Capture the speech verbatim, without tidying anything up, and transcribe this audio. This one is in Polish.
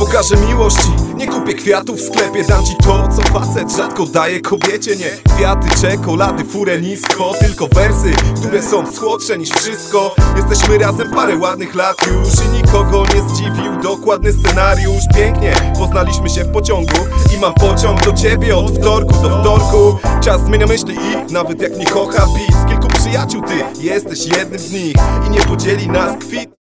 okażę miłości, nie kupię kwiatów w sklepie. Dam ci to, co facet rzadko daje kobiecie. Nie kwiaty, czekolady, furę nisko, tylko wersy, które są słodsze niż wszystko. Jesteśmy razem parę ładnych lat już i nikogo nie zdziwił dokładny scenariusz. Pięknie poznaliśmy się w pociągu i mam pociąg do ciebie od wtorku do wtorku. Czas zmienia myśli i nawet jak nie kocha beat, z kilku przyjaciół ty jesteś jednym z nich i nie podzieli nas kwit.